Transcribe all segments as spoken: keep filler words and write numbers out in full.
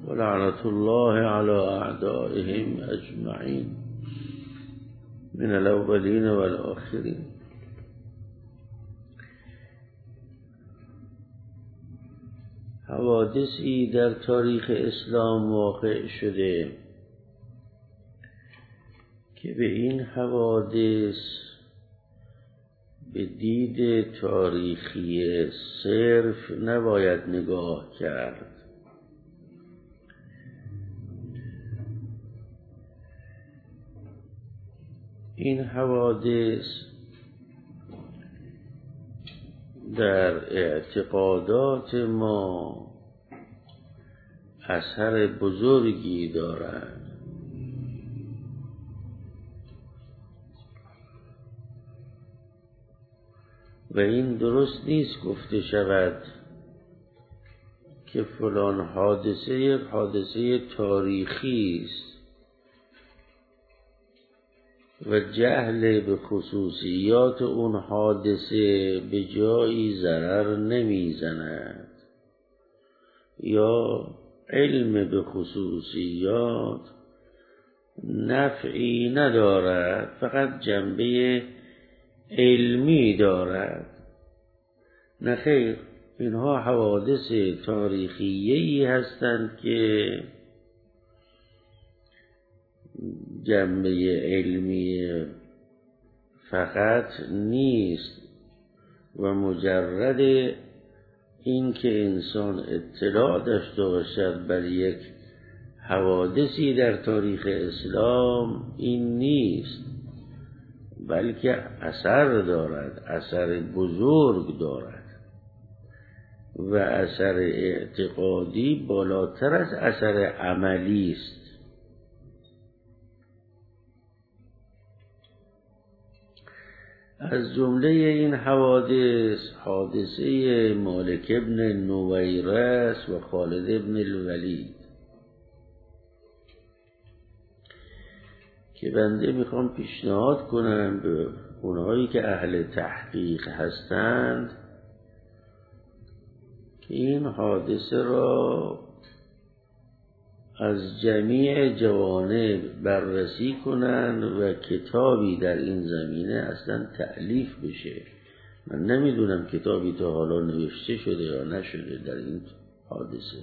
ولعنة الله على أعدائهم أجمعين من الأولين والآخرين. حوادثی در تاریخ اسلام واقع شده که به این حوادث به دید تاریخی صرف نباید نگاه کرد. این حوادث در اعتقادات ما اثر بزرگی دارند و این درست نیست گفته شود که فلان حادثه یک حادثه تاریخی است و جهل به خصوصیات اون حادثه به جایی ضرر نمیزند یا علم به خصوصیات نفعی ندارد، فقط جنبه علمی دارد. نه خیر، اینها حوادث تاریخیه‌ای هستند که جنبه علمی فقط نیست و مجرد این که انسان اطلاع داشته باشد بر یک حوادثی در تاریخ اسلام این نیست، بلکه اثر دارد، اثر بزرگ دارد و اثر اعتقادی بالاتر از اثر عملی است. از جمله این حوادث حادثه مالک ابن نویرس و خالد ابن الولید که بنده میخوام پیشنهاد کنم به اونهایی که اهل تحقیق هستند که این حادثه را از جمیع جوانب بررسی کنند و کتابی در این زمینه اصلا تألیف بشه. من نمیدونم کتابی تا حالا نوشته شده یا نشده در این حادثه.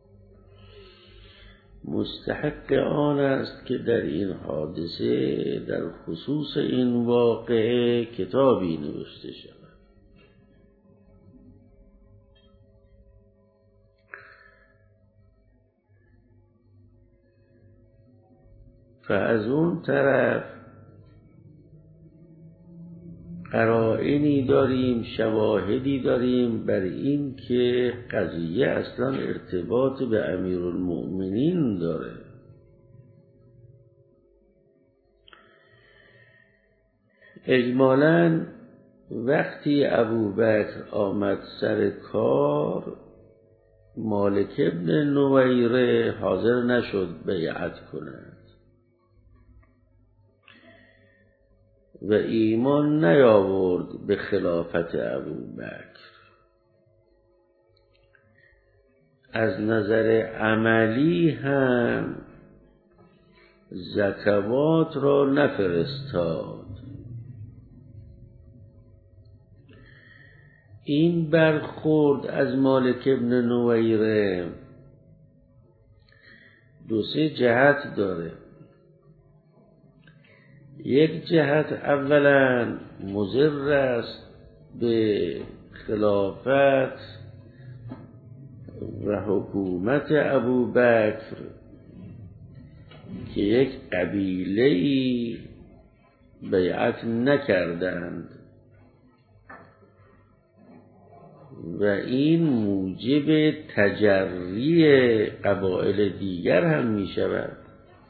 مستحق آن است که در این حادثه در خصوص این واقعه کتابی نوشته شود. و از اون طرف قرائنی داریم، شواهدی داریم بر این که قضیه اصلا ارتباط به امیرالمؤمنین داره. اجمالاً وقتی ابوبکر آمد سر کار، مالک ابن نویره حاضر نشد بیعت کند و ایمان نیاورد به خلافت ابوبکر. از نظر عملی هم زکوات را نفرستاد. این برخورد از مالک ابن نویره دو سه جهت داره. یک جهت اولا مضر است به خلافت و حکومت ابوبکر که یک قبیله‌ای بیعت نکردند و این موجب تجری قبایل دیگر هم می شود.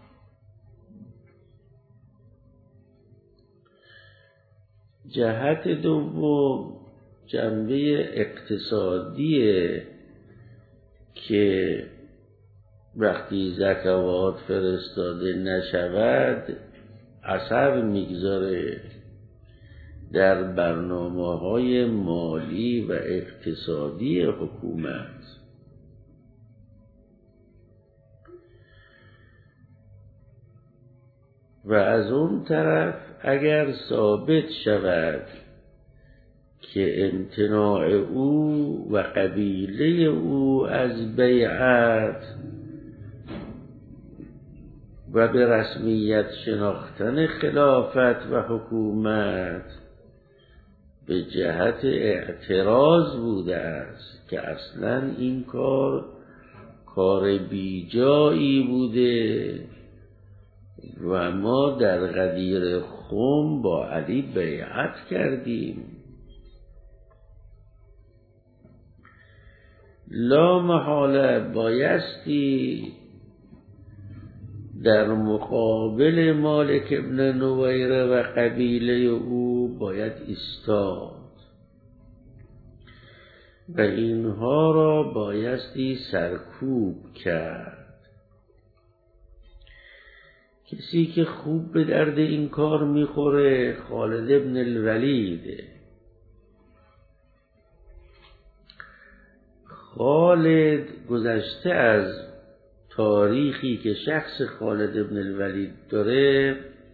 جهت دوم جنبه اقتصادیه که وقتی زکوات فرستاده نشود اثر میگذاره در برنامه‌های مالی و اقتصادی حکومت. و از اون طرف اگر ثابت شود که امتناع او و قبیله او از بیعت و به رسمیت شناختن خلافت و حکومت به جهت اعتراض بوده است که اصلا این کار کار بیجایی بوده و ما در غدیر خم با علی بیعت کردیم، لا محاله بایستی در مقابل مالک ابن نویره و قبیله او باید ایستاد و اینها را بایستی سرکوب کرد. کسی که خوب به درد این کار میخوره خالد ابن الولید. خالد گذشته از تاریخی که شخص خالد ابن الولید داره،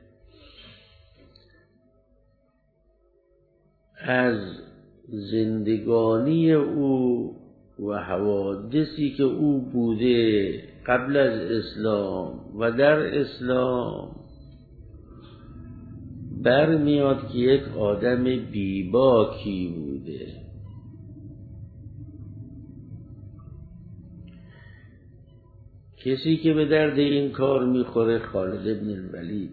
از زندگانی او و حوادثی که او بوده قبل از اسلام و در اسلام برمیاد که یک آدم بیباکی بوده. کسی که به درد این کار میخوره خالد ابن الولید.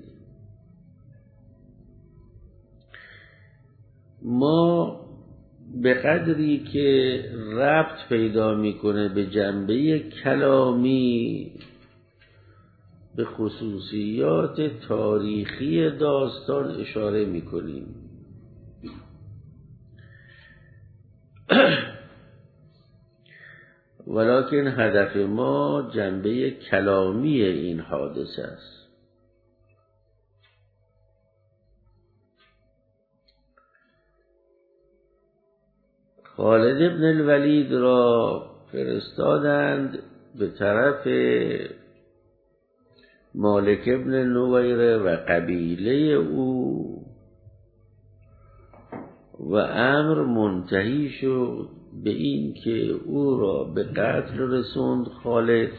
ما به قدری که ربط پیدا میکنه به جنبه کلامی به خصوصیات تاریخی داستان اشاره میکنیم. ولکن هدف ما جنبه کلامی این حادثه است. خالد ابن الولید را فرستادند به طرف مالک ابن نویره و قبیله او و امر منتهی شد به این که او را به قتل رسوند خالد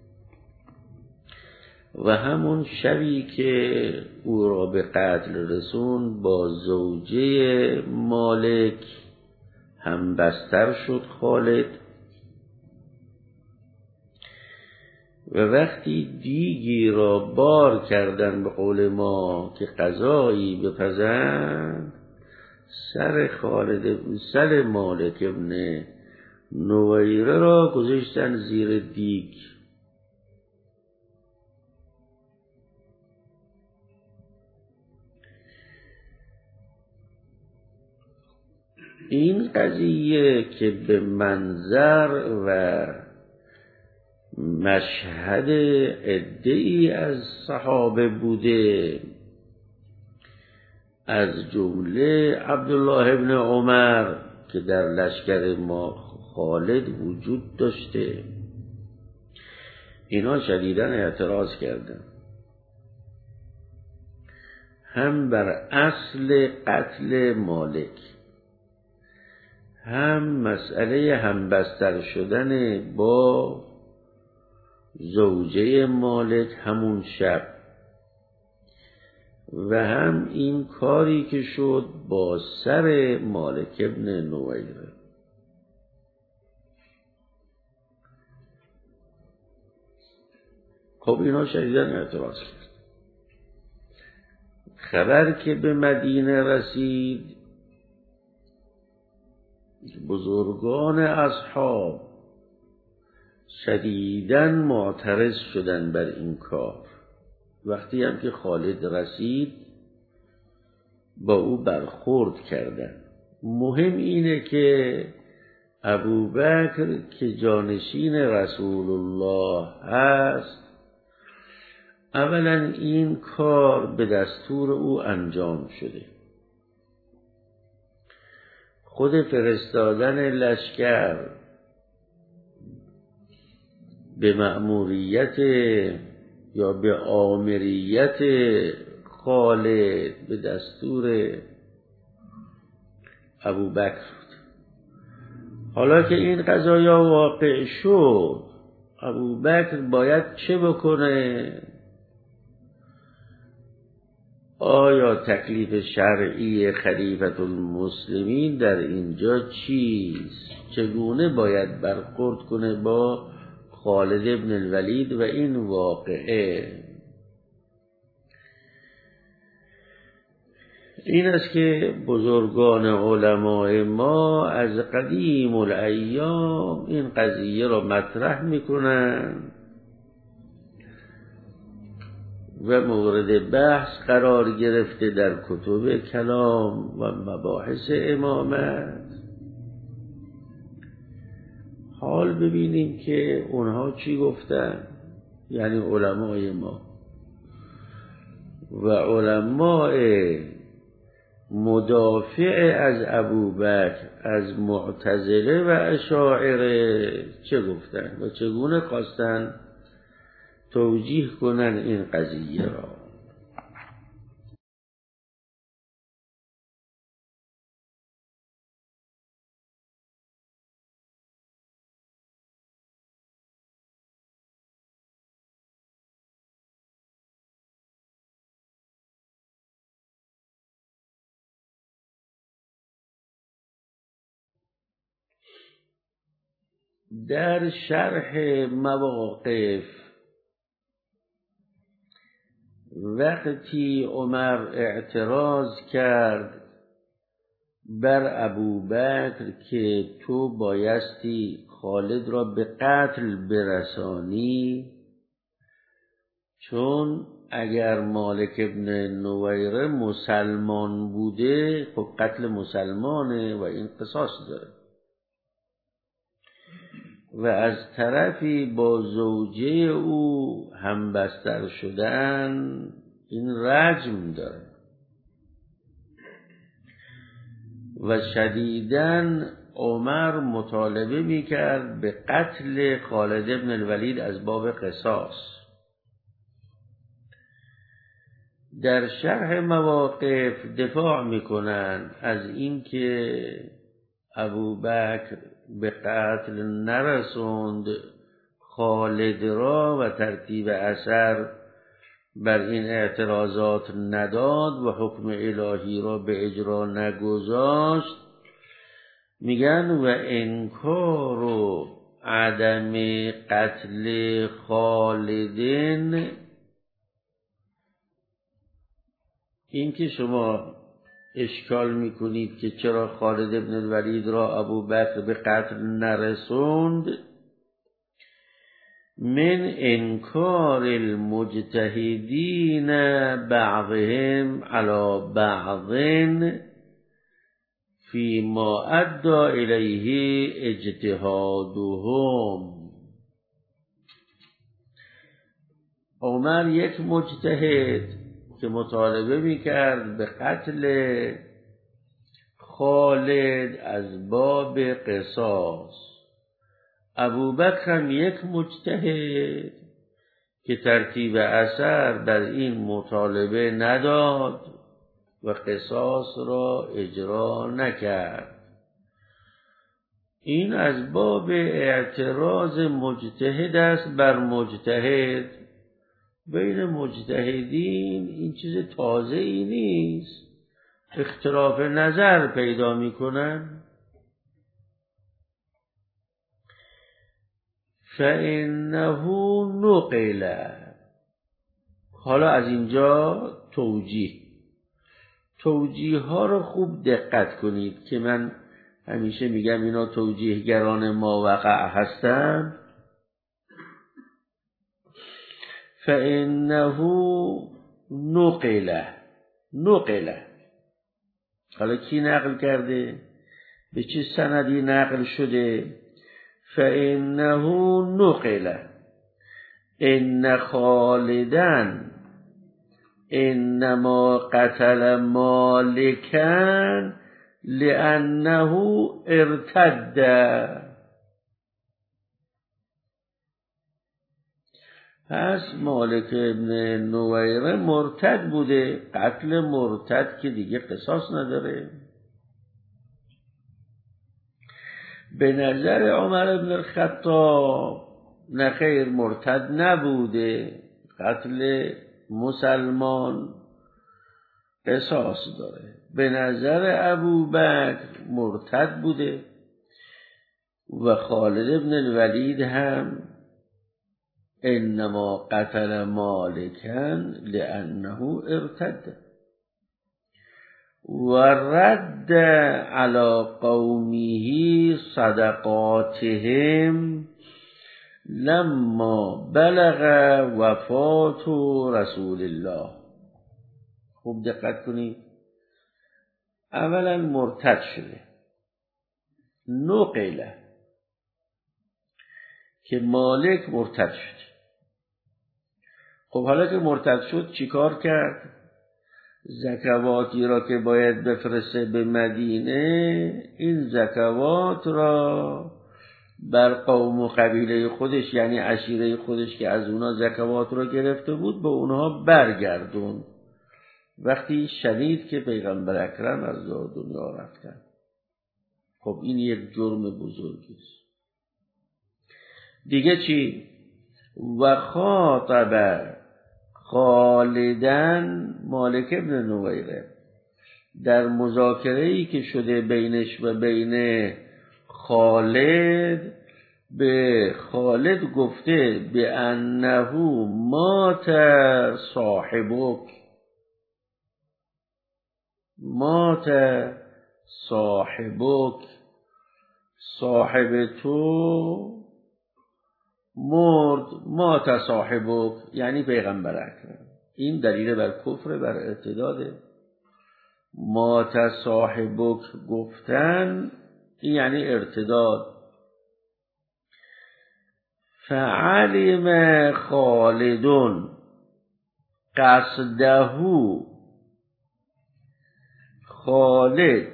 و همون شبی که او را به قتل رسوند با زوجه مالک هم بستر شد خالد و وقتی دیگی را بار کردن به قول ما که قضایی بپزند، سر خالد سر مالک ابن نویره را گذاشتن زیر دیگ. این قضیه که به منظر و مشهد عده‌ای از صحابه بوده، از جمله عبدالله ابن عمر که در لشکر ما خالد وجود داشته، اینا شدیداً اعتراض کردن، هم بر اصل قتل مالک، هم مسئله همبستر شدن با زوجه مالک همون شب و هم این کاری که شد با سر مالک ابن نویره. خب اینا شدیداً اعتراض کرد. خبر که به مدینه رسید، بزرگان اصحاب شدیداً معترض شدن بر این کار. وقتی هم که خالد رسید با او برخورد کردن. مهم اینه که ابوبکر که جانشین رسول الله هست، اولا این کار به دستور او انجام شده. خود فرستادن لشکر به مأموریت یا به آمریت خالد به دستور ابوبکر بود. حالا که این قضایا واقع شد، ابوبکر باید چه بکنه؟ آیا تکلیف شرعی خلیفة المسلمین در اینجا چیست؟ چگونه باید برخورد کنه با خالد ابن الولید و این واقعه؟ این است که بزرگان علمای ما از قدیم الایام این قضیه را مطرح میکنن و مورد بحث قرار گرفته در کتب کلام و مباحث امامت. حال ببینیم که اونها چی گفتن، یعنی علمای ما و علمای مدافع از ابوبکر از معتزله و اشاعره چه گفتن و چگونه خواستن توجیه کنن این قضیه را. در شرح مواقف وقتی عمر اعتراض کرد بر ابوبکر که تو بایستی خالد را به قتل برسانی، چون اگر مالک ابن نویره مسلمان بوده خب قتل مسلمانه و این قصاص داره، و از طرفی با زوجه او همبستر شدن این رجم داره و شدیداً عمر مطالبه میکرد به قتل خالد ابن الولید از باب قصاص. در شرح مواقف دفاع میکنن از این که ابوبکر به قتل نرسوند خالد را و ترتیب اثر بر این اعتراضات نداد و حکم الهی را به اجرا نگذاشت. میگن و انکار و عدم قتل خالدین، این که شما اشکال میکنید که چرا خالد ابن الولید را ابوبکر به قتل نرسوند، من انکار المجتهدین بعضهم علی بعض فيما ادى الیه اجتهادهم. عمر یک مجتهد که مطالبه میکرد به قتل خالد از باب قصاص، ابوبکر هم یک مجتهد که ترتیب اثر بر این مطالبه نداد و قصاص را اجرا نکرد. این از باب اعتراض مجتهد است بر مجتهد. بین مجتهدین این چیز تازه ای نیست، اختلاف نظر پیدا میکنن. فإنه نقل. حالا از اینجا توجیه توجیه ها رو خوب دقت کنید که من همیشه میگم اینا توجیهگران ما وقع هستن. فإنه نقل. نقل حالا کی نقل کرده؟ به چه سندی نقل شده؟ فإنه نقل ان خالدا انما قتل مالکا لأنه ارتد. پس مالک ابن نویره مرتد بوده. قتل مرتد که دیگه قصاص نداره. به نظر عمر ابن الخطاب نه خیر، مرتد نبوده، قتل مسلمان قصاص داره. به نظر ابوبکر مرتد بوده و خالد ابن الولید هم انما قتل مالکا لانه ارتد و رد علی قومه صدقاتهم لما بلغ وفات رسول الله. خوب دقت کنید. اولا مرتد شده، نقله که مالک مرتد شد. خب حالا که مرتد شد چیکار کرد؟ زکواتی را که باید بفرسته به مدینه، این زکوات را بر قوم و قبیله خودش، یعنی عشیره خودش که از اونا زکوات را گرفته بود، به اونها برگردون. وقتی شنید که پیغمبر اکرم از دنیا رفتن. خب این یک جرم بزرگی است. دیگه چی؟ و خاطب خالدن، مالک ابن نویره در مذاکره‌ای که شده بینش و بین خالد، به خالد گفته به انه مات صاحبک، مات صاحبک، صاحب تو مرد، مات صاحبک یعنی پیغمبر اکرم. این دلیل بر کفر، بر ارتداده. مات صاحبک گفتن این یعنی ارتداد. فعلم خالدون قصده، خالد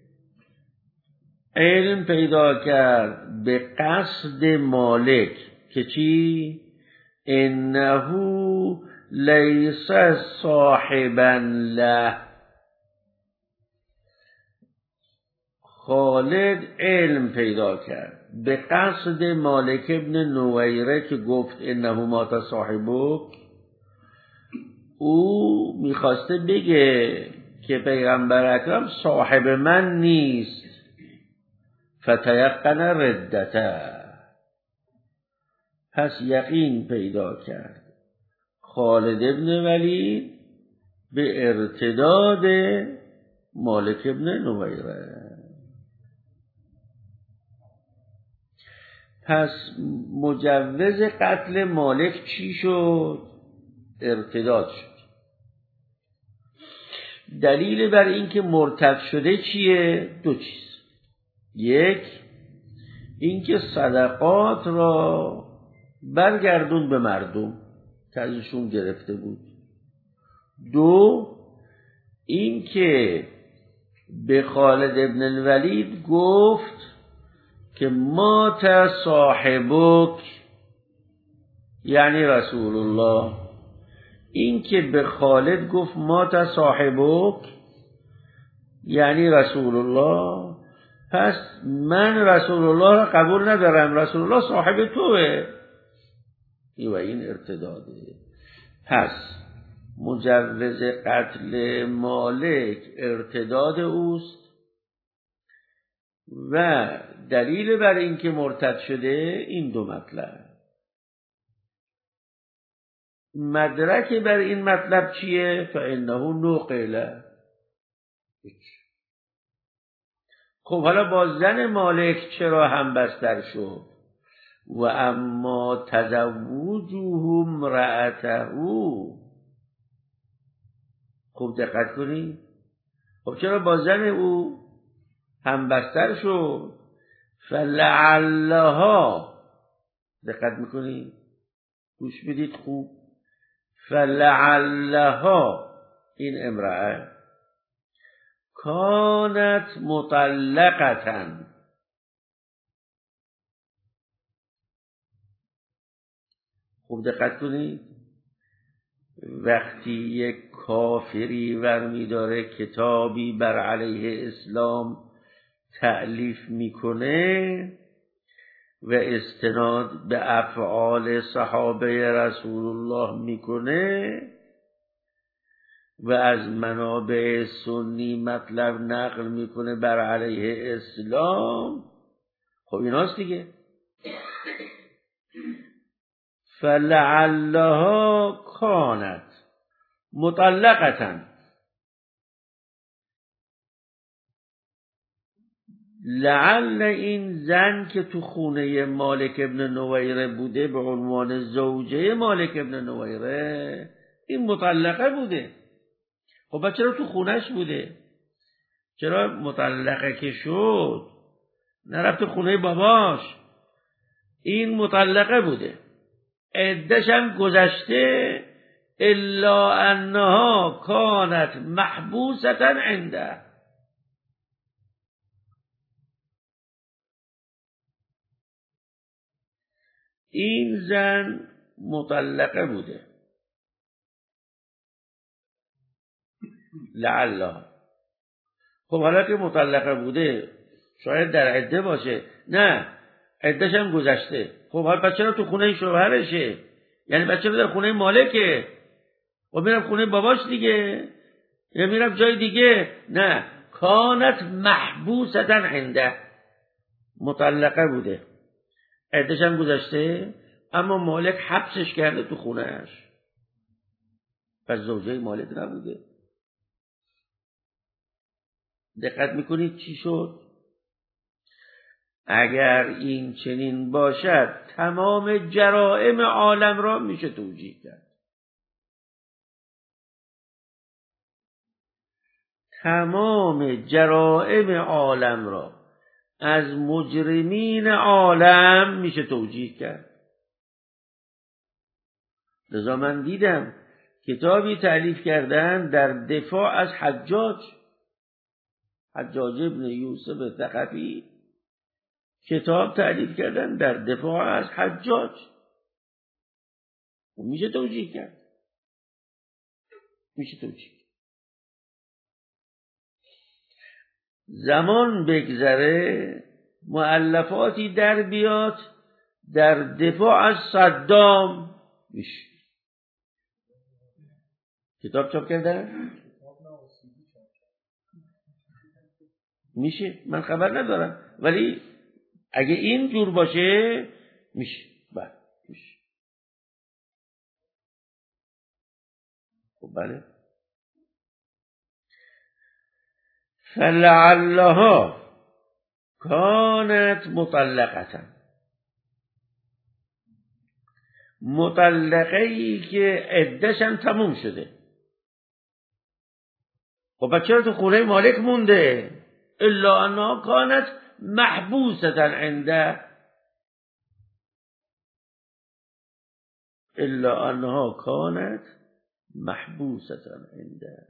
علم پیدا کرد به قصد مالک که چی؟ انه لیس صاحبا له. خالد علم پیدا کرد به قصد مالک ابن نویره که گفت انه مات صاحبک. او میخواسته بگه که پیغمبر اکرم صاحب من نیست. فتیقن ردته، پس یقین پیدا کرد خالد ابن ولید به ارتداد مالک ابن نویره. پس مجوز قتل مالک چی شد؟ ارتداد شد. دلیل بر این که مرتد شده چیه؟ دو چیز. یک، اینکه صدقات را برگردون به مردم که ازشون گرفته بود. دو، اینکه به خالد ابن الولید گفت که مات صاحبک یعنی رسول الله. اینکه به خالد گفت مات صاحبک یعنی رسول الله، پس من رسول الله را قبول ندارم، رسول الله صاحب توه. و این ارتداده. پس مجوز قتل مالک ارتداد اوست و دلیل بر این که مرتد شده این دو مطلب. مدرک بر این مطلب چیه؟ فانه نقل. خب حالا با زن مالک چرا هم بستر شد؟ و اما تزوجه امرأته. خوب دقت کنید. خب چرا با زن او هم بستر شد؟ فلعلها، دقت میکنید، گوش بدید خوب. فلعلها، این امرأه کانت مطلقتن، خوب دقت کنید، وقتی یک کافری ورمی داره کتابی بر علیه اسلام تألیف میکنه و استناد به افعال صحابه رسول الله میکنه و از منابع سنی مطلب نقل میکنه بر علیه اسلام، خب ایناست دیگه. فلعلها کانت مطلقتا، لعل این زن که تو خونه مالک ابن نویره بوده به عنوان زوجه مالک ابن نویره، این مطلقه بوده. خب چرا تو خونش بوده؟ چرا مطلقه که شد نرفت خونه باباش؟ این مطلقه بوده، عده‌ش هم گذشته، الا انها کانت محبوسة عنده. این زن مطلقه بوده، لعلها. خب حالا که مطلقه بوده شاید در عده باشه، نه عده‌ش هم گذشته. خب حالا پس چرا تو خونه شوهرشه؟ یعنی بچه چرا در خونه مالکه؟ و میرم خونه باباش دیگه، یا میرم جای دیگه؟ نه، کانت محبوسة عنده، مطلقه بوده، عده‌ش هم گذشته، اما مالک حبسش کرده تو خونهش، پس زوجه مالک نبوده. دقت میکنید چی شد؟ اگر این چنین باشد تمام جرائم عالم را میشه توجیه کرد. تمام جرائم عالم را از مجرمین عالم میشه توجیه کرد. لذا من دیدم کتابی تألیف کردن در دفاع از حجاج حجاج ابن یوسف ثقفی، کتاب تألیف کردن در دفاع از حجاج، میشه توجیه کرد، میشه توجیه. زمان بگذره مؤلفاتی در بیاد در دفاع از صدام، میشه کتاب چاپ کردن؟ میشه، من خبر ندارم، ولی اگه این جور باشه میشه. بله میشه. خب بله. فلعلها کانت مطلقة، مطلقه ای که عده‌ش هم تموم شده. خب بچه چرا تو خونه مالک مونده؟ الا انها کانت محبوسة عنده، الا انها کانت محبوسة عنده.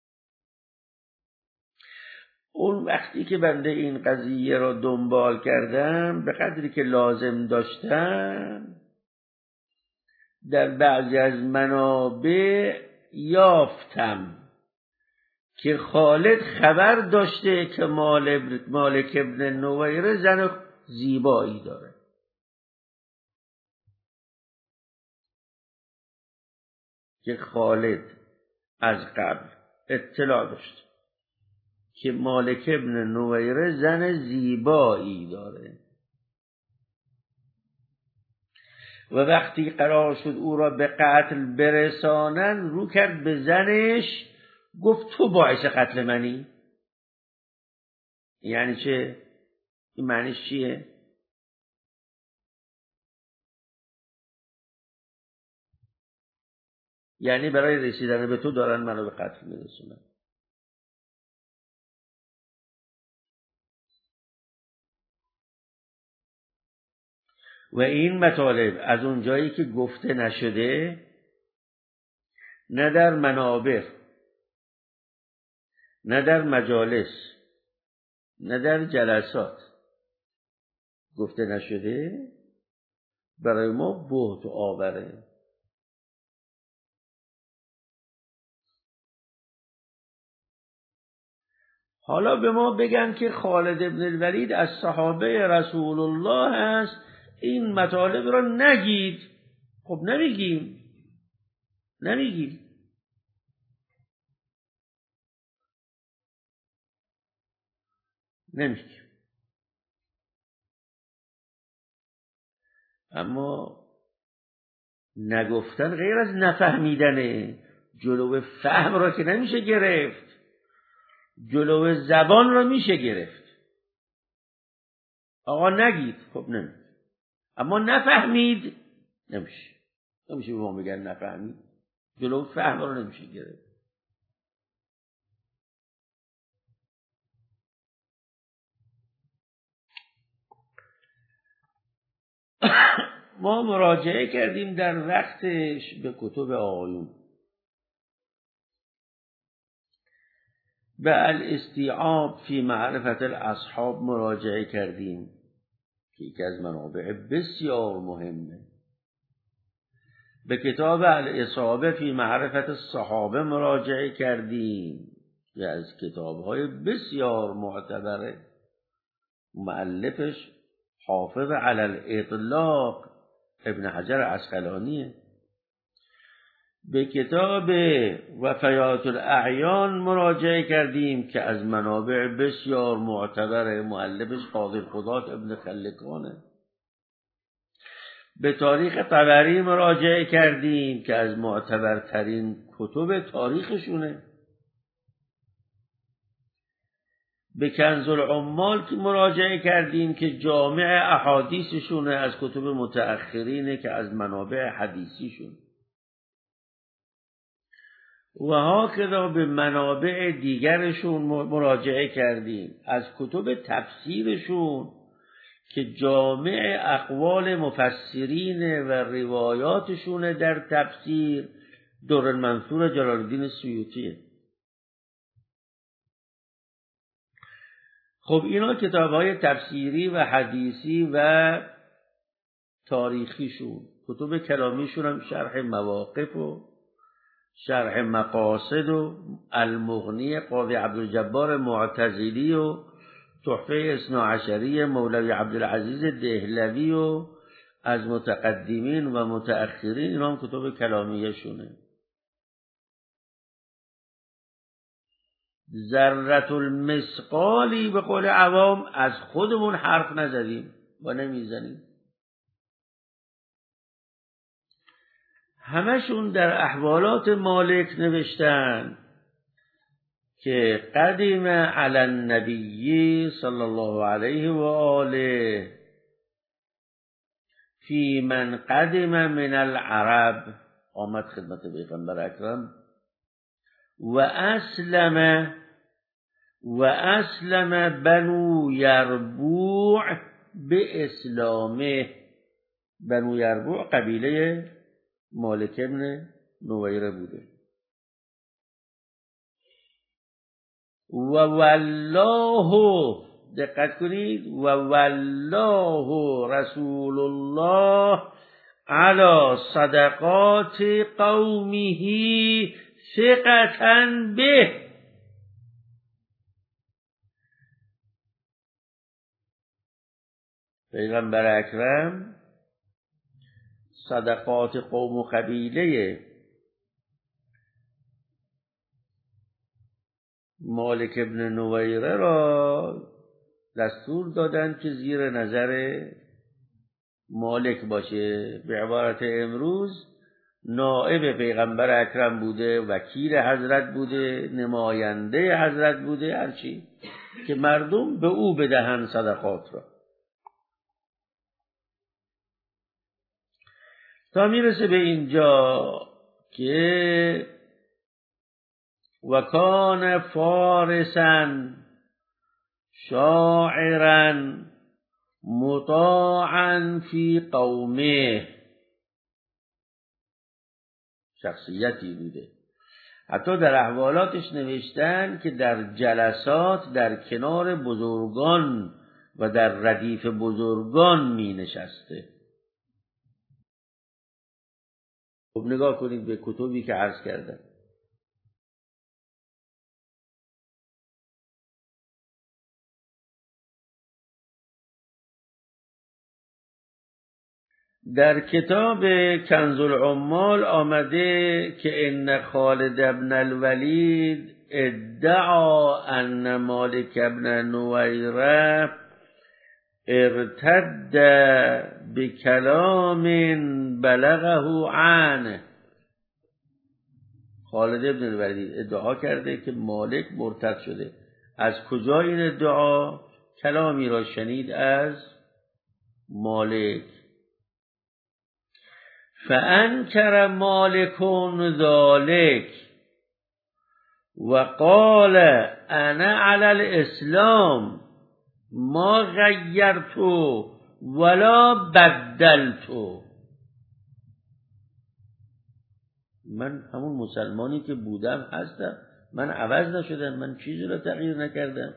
اون وقتی که بنده این قضیه را دنبال کردم، به قدری که لازم داشتم، در بعضی از منابع یافتم که خالد خبر داشته که مالک ابن نویره زن زیبایی داره. که خالد از قبل اطلاع داشت که مالک ابن نویره زن زیبایی داره و وقتی قرار شد او را به قتل برسانن، رو کرد به زنش، گفت تو باعث قتل منی. یعنی چه؟ این معنیش چیه؟ یعنی برای رسیدن به تو دارن منو به قتل میرسونن. و این مطالب از اون جایی که گفته نشده، نه در منابر، نه در مجالس، نه در جلسات گفته نشده، برای ما بهت آوره. حالا به ما بگن که خالد بن الولید از صحابه رسول الله است، این مطالب را نگید. خب نمیگیم نمیگیم نمیگیم اما نگفتن غیر از نفهمیدنه. جلو فهم را که نمیشه گرفت، جلو زبان را میشه گرفت. آقا نگید، خب نمیگید. اما نفهمید نمیشه نمیشه به ما بگن نفهمید. جلو فهم را نمیشه گرفت. ما مراجعه کردیم در وقتش به کتب آقایون، به الاستیعاب فی معرفت الاصحاب مراجعه کردیم که یکی از منابع بسیار مهمه. به کتاب الاصابه فی معرفت الصحابه مراجعه کردیم که از کتاب‌های بسیار معتبره. مؤلفش حافظ علی الاطلاق ابن حجر عسقلانیه. به کتاب وفیات الاعیان مراجعه کردیم که از منابع بسیار معتبره. مؤلفش قاضی القضات ابن خلکانه. به تاریخ طبری مراجعه کردیم که از معتبرترین کتب تاریخشونه. به کنز العمال که مراجعه کردیم که جامع احادیثشونه، از کتب متأخرینه که از منابع حدیثیشون. و هاکذا به منابع دیگرشون مراجعه کردیم، از کتب تفسیرشون که جامع اقوال مفسرین و روایاتشون در تفسیر در المنثور جلال الدین سیوطیه. خب اینا کتاب‌های تفسیری و حدیثی و تاریخیشون. کتب کلامیشون هم شرح مواقف و شرح مقاصد و المغنی قاضی عبدالجبار معتزلی و تحفه اثناعشری مولوی عبدالعزیز دهلوی و از متقدمین و متأخرین، اینا هم کتب کلامیه شونه. ذرة المثقالی به قول عوام از خودمون حرف نزدیم و نمیزنیم. همشون در احوالات مالک نوشتن که قدم علی النبی صلی الله علیه و آله فی من قدم من العرب، آمد خدمت پیغمبر اکرم و اسلم و اسلم بنو یربوع به اسلامه. بنو یربوع قبیله مالک ابن نویره بوده. و والله، دقت کنید، و والله رسول الله علی صدقات قومه ثقة به. پیغمبر اکرم صدقات قوم و قبیله مالک ابن نویره را دستور دادن که زیر نظر مالک باشه. به عبارت امروز نائب پیغمبر اکرم بوده، وکیل حضرت بوده، نماینده حضرت بوده، هرچی که مردم به او بدهن صدقات را. تا میرسه به اینجا که و کان فارسا شاعرا مطاعا فی قومه، شخصیتی بوده. حتی در احوالاتش نوشتن که در جلسات در کنار بزرگان و در ردیف بزرگان می نشسته. خب نگاه کنید به کتبی که عرض کردم. در کتاب کنز العمال آمده که ان خالد ابن الولید ادعا ان مالک ابن نویره ارتد بکلام بلغه عنه. خالد ابن الولید ادعا کرده که مالک مرتد شده. از کجا این ادعا؟ کلامی را شنید از مالک. فانکر مالک ذلک و قال انا علی الاسلام ما غیرت ولا بدلت. من همون مسلمانی که بودم هستم، من عوض نشدم، من چیزی را تغییر نکردم.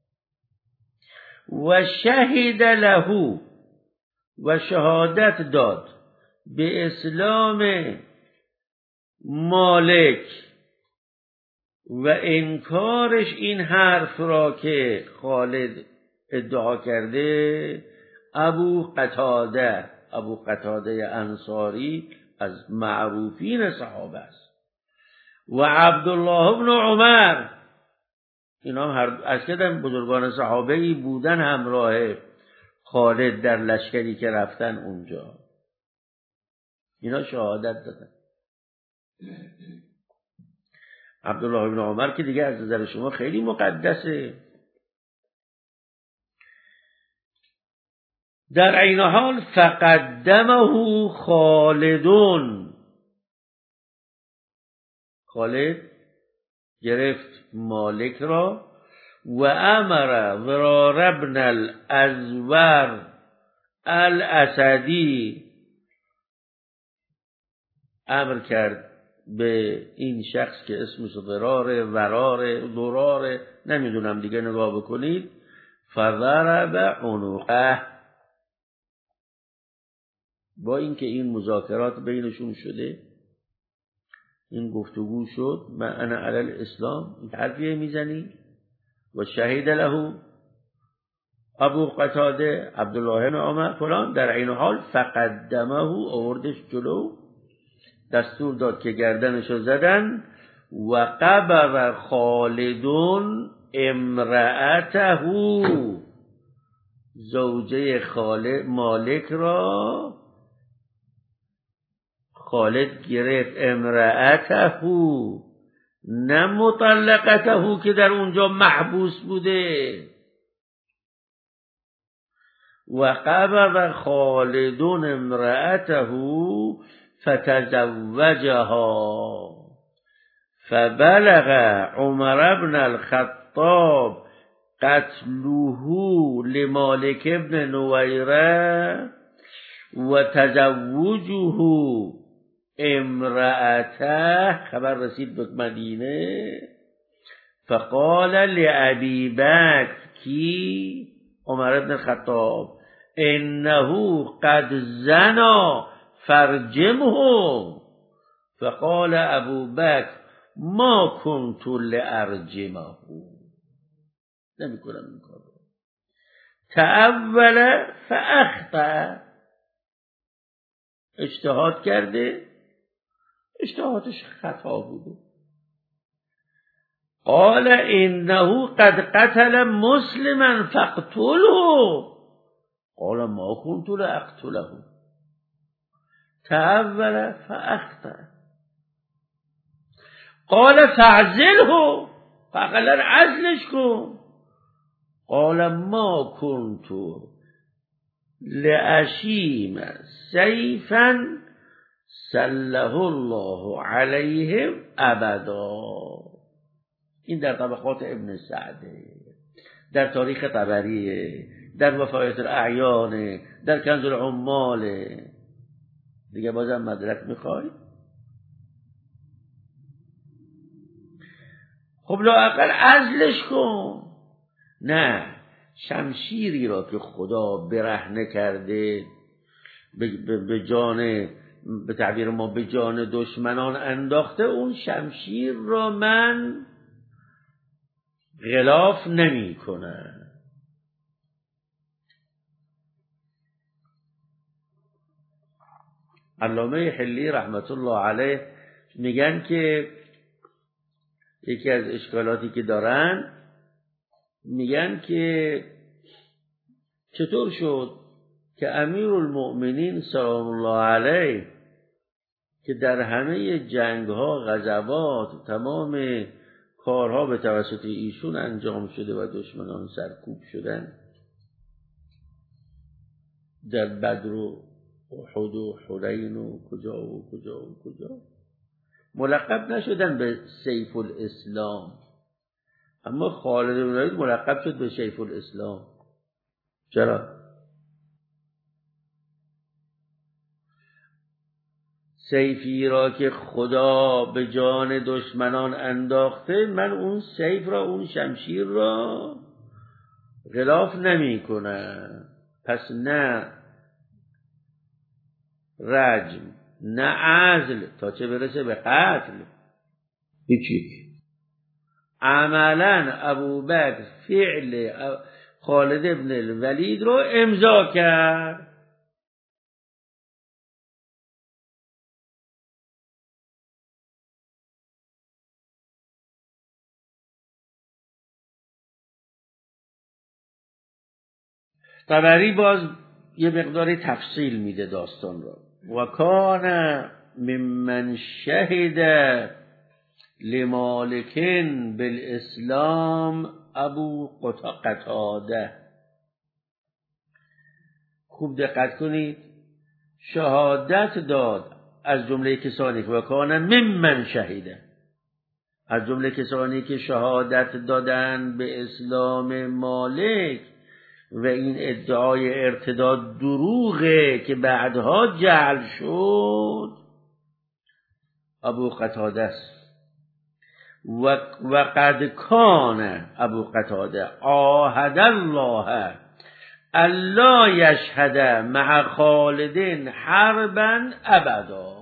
و شهد له و شهادت داد به اسلام مالک و انکارش این حرف را که خالد ادعا کرده ابو قتاده ابو قتاده انصاری از معروفین صحابه است و عبدالله ابن عمر. اینا هم هر از که بزرگان صحابه ای بودن همراه خالد در لشکری که رفتن اونجا. اینا شهادت دادن. عبدالله ابن عمر که دیگه از نظر شما خیلی مقدسه. در این حال فقدمه خالدون، خالد گرفت مالک را و امر ضرار ابن الازور الاسدی، امر کرد به این شخص که اسمش ضرار ورار ضرار نمیدونم دیگه نگاه بکنید، فضرب عنقه. با اینکه این مذاکرات بینشون شده، این گفتگو شد، من انا علی الاسلام، این حرفیه میزنی و شهید له ابو قتاده عبدالله بن عمر فلان. در این حال فقدمه، آوردش جلو، دستور داد که گردنشو زدن. و قبر خالدون امرأته، زوجه خالد مالک را خالد گرفت. امرأته نه مطلقته که در اونجا محبوس بوده. و قبر خالدون امرأته فتزوجها فبلغ عمر بن الخطاب قتله لمالك بن نويرة وتزوجه امرأته. خبر رسید به مدینه. فقال لأبي بكر کی عمر بن الخطاب انه قد زنا فرجمه. فقال ابو بکر ما كنت لارجمه، نمی کنم این کار. تأول فاخطأ، اجتهاد کرده، اجتهادش خطا بوده. قال انه قد قتل مسلما فاقتله. قال ما كنت لاقتله. تأول فاخطأ. قال فاعزله، فقال عزلش کن. قال ما كنت لأشیم سیفا سله الله علیهم ابدا. این در طبقات ابن سعده، در تاریخ طبریه، در وفایت الاعیان، در کنز العمال. دیگه بازم مدرک میخوای؟ خب لااقل عزلش کن. نه، شمشیری را که خدا برهنه کرده به جان، به تعبیر ما به جان دشمنان انداخته، اون شمشیر را من غلاف نمی کنم. علامه حلی رحمت الله علیه میگن که یکی از اشکالاتی که دارن، میگن که چطور شد که امیرالمؤمنین سلام الله علیه که در همه جنگ ها، غزوات، تمام کارها به توسط ایشون انجام شده و دشمنان سرکوب شدن، در بدر و احد و حنین و کجا و کجا و کجا، ملقب نشدن به سیف الاسلام، اما خالد بن ولید ملقب شد به سیف الاسلام. چرا؟ سیفی را که خدا به جان دشمنان انداخته، من اون سیف را، اون شمشیر را غلاف نمی کنم. پس نه رجم نه عزل تا چه برسه به قتل، هیچی. عملا ابوبکر فعل خالد ابن الولید رو امضا کرد. طبری باز یه مقداری تفصیل میده داستان را. و کان ممن شهد لمالک بالاسلام ابو قتاده. خوب دقت کنید، شهادت داد از جمله کسانی که و کان ممن شهیده، از جمله کسانی که شهادت دادن به اسلام مالک و این ادعای ارتداد دروغه که بعدها جعل شد، ابو قتاده است. و و قد کان ابو قتاده عاهد الله الا یشهد مع خالد حربا ابدا.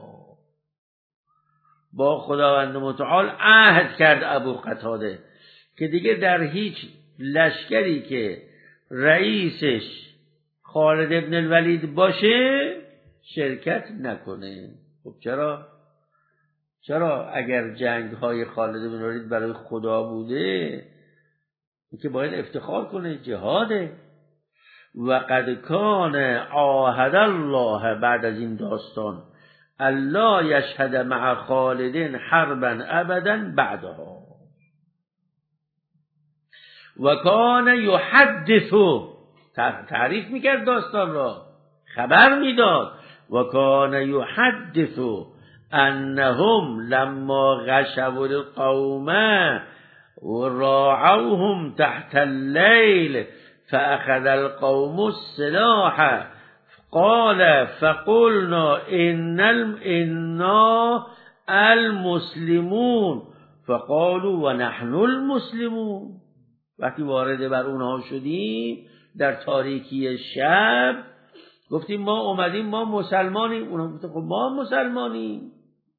با خداوند متعال عهد کرد ابو قتاده که دیگه در هیچ لشکری که رئیسش خالد ابن الولید باشه شرکت نکنه. خب چرا؟ چرا اگر جنگ های خالد ابن الولید برای خدا بوده که باید افتخار کنه، جهاده. و قد کان عاهد الله، بعد از این داستان، الله یشهد مع خالد حربا ابدا بعدها. و کان یحدث، تعریف میکرد داستان را، خبر میداد. و کان یحدث انهم لما غشوا القوم و راعوهم تحت الليل فاخذ القوم السلاح قال فقلنا ان انا المسلمون فقالوا ونحن المسلمون. وقتی وارد بر اونها شدیم در تاریکی شب، گفتیم ما اومدیم، ما مسلمانیم. اونها گفتن خب ما مسلمانیم.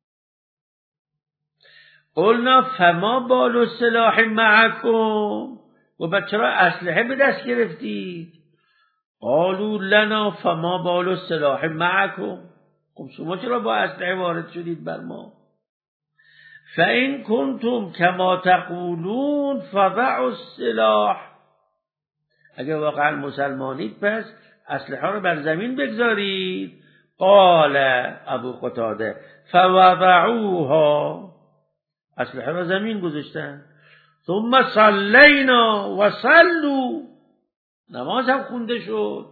قلنا فما بال السلاح معکم، و بعد چرا اسلحه به دست گرفتید؟ قالوا لنا فما بال السلاح معکم، خب شما چرا با اسلحه وارد شدید بر ما؟ فإن کنتم کما تقولون فضعوا السلاح، اگر واقعا مسلمانید پس اسلحه رو بر زمین بگذارید. قال ابو قتاده فوضعوها، اسلحه رو زمین گذاشتن. ثم صلینا و صلوا، نماز هم خونده شد.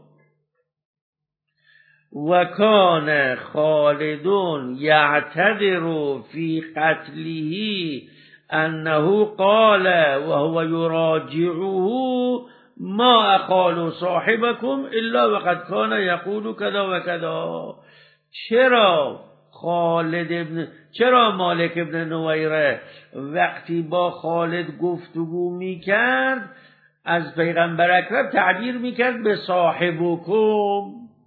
و کان خالد یعتذر فی قتله انه قال وهو یراجعه ما اقال صاحبكم الا وقد كان يقول كذا و كذا. چرا خالد ابن چرا مالک ابن نویره وقتی با خالد گفتگو میکرد از پیغمبر اکرم تعبیر میکرد به صاحبکم؟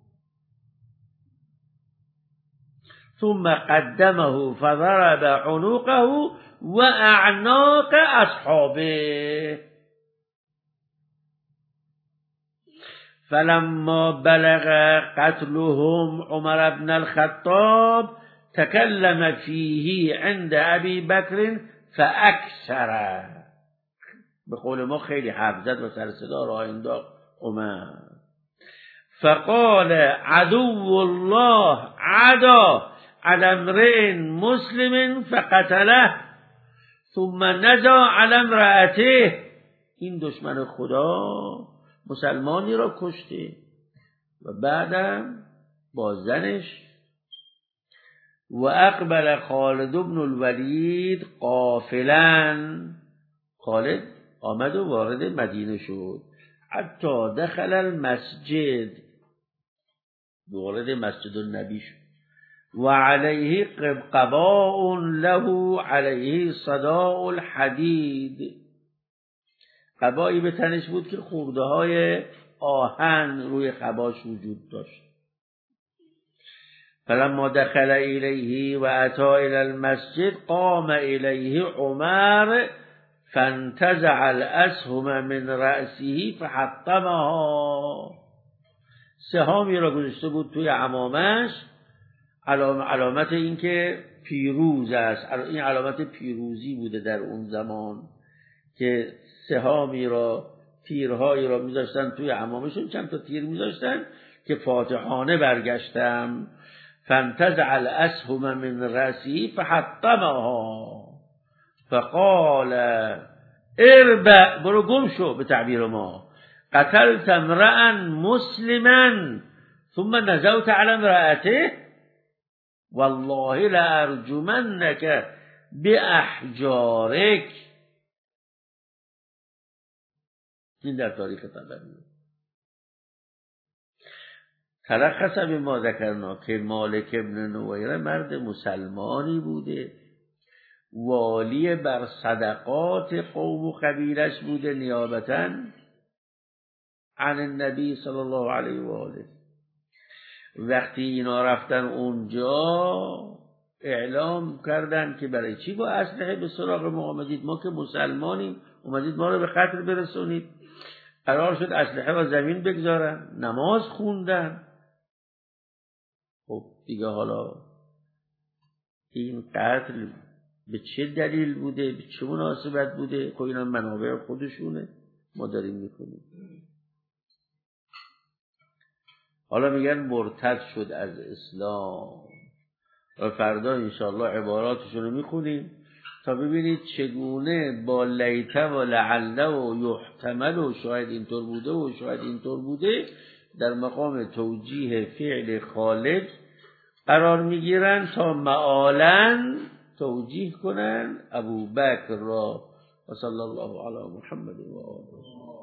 ثم قدمه فضرب عنقه و اعناق اصحابه فلما بلغ قتلهم عمر بن الخطاب تکلم فیه عند ابی بکر فاکثر. به قول ما خیلی حرف زد و سر صدا راه انداخت عمر. فقال عدو الله عدا على امرئ مسلم فقتله ثم نزا على امرأته. این دشمن خدا مسلمانی را کشته و بعدم با زنش. و اقبل خالد بن الولید قافلا. خالد آمد و وارد مدینه شد حتی دخل المسجد، وارد مسجد النبی شد. و علیه قباء له علیه صداء الحدید. قبایی به تنش بود که خورده های آهن روی قباش وجود داشت. فلما دخل الیه و اتا الی المسجد قام الیه عمر فانتزع الاسهم من رأسه فحطمها. سهامی را گذاشته بود توی عمامش، علامت این که پیروز است. این علامت پیروزی بوده در اون زمان که سهامی را، تیرهایی را میذاشتن توی عمامشون، چند تا تیر میذاشتن که فاتحانه برگشتم. فانتزع الاسهم من رأسه فحطمها فقال اربع، برو گم شو به تعبیر ما، قتلت امرأ مسلما ثم نزوت على امرأته والله لارجمنك باحجارك. این در تاریخ طبری. تلخص به ما ذکرنا که مالک ابن نویره مرد مسلمانی بوده، والی بر صدقات قوم و قبیلش بوده نیابتاً عن النبی صلی الله علیه و آله. وقتی اینا رفتن اونجا اعلام کردن که برای چی با اسلحه به سراغ ما آمدید؟ ما که مسلمانیم، اومدید ما رو به قتل برسونید. قرار شد اسلحه و زمین بگذارن، نماز خوندن. خب دیگه حالا این قتل به چه دلیل بوده، به چه مناسبت بوده؟ خب اینا منابع خودشونه، ما داریم میکنیم. حالا میگن مرتد شد از اسلام و فردا انشاءالله عباراتشون رو میخونیم تا ببینید چگونه با لیته و لعله و یحتمل و شاید اینطور بوده و شاید اینطور بوده در مقام توجیه فعل خالد قرار میگیرن تا معالاً توجیه کنن ابو بکر را. و صلی الله علی محمد و آله.